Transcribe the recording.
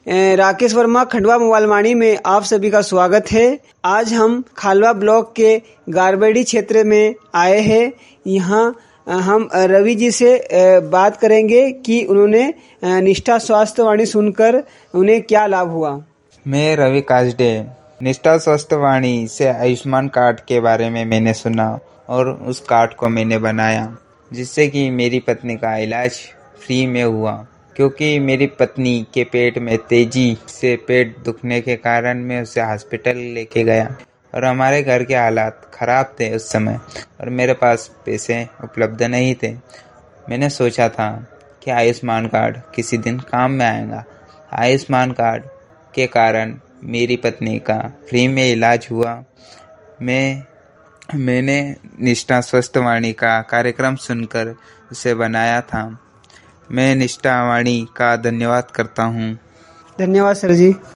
Rakesh Verma Khandwa mobile वाणी में आप सभी का स्वागत है। आज हम खालवा ब्लॉक के गारबेड़ी क्षेत्र में आए हैं। यहाँ हम रवि जी से बात करेंगे कि उन्होंने निष्ठा स्वास्थ्य वाणी सुनकर उन्हें क्या लाभ हुआ। मैं रवि काजडे। निष्ठा स्वास्थ्य वाणी से आयुष्मान कार्ड के बारे में मैंने सुना और उस कार्ड को मैंने बनाया, जिससे कि मेरी पत्नी का इलाज फ्री में हुआ। क्योंकि मेरी पत्नी के पेट में तेजी से पेट दुखने के कारण मैं उसे हॉस्पिटल लेके गया और हमारे घर के हालात ख़राब थे उस समय और मेरे पास पैसे उपलब्ध नहीं थे। मैंने सोचा था कि आयुष्मान कार्ड किसी दिन काम में आएगा। आयुष्मान कार्ड के कारण मेरी पत्नी का फ्री में इलाज हुआ। मैंने निष्ठा स्वास्थ्य वाणी का कार्यक्रम सुनकर उसे बनाया था। मैं निष्ठा वाणी का धन्यवाद करता हूँ। धन्यवाद सर जी।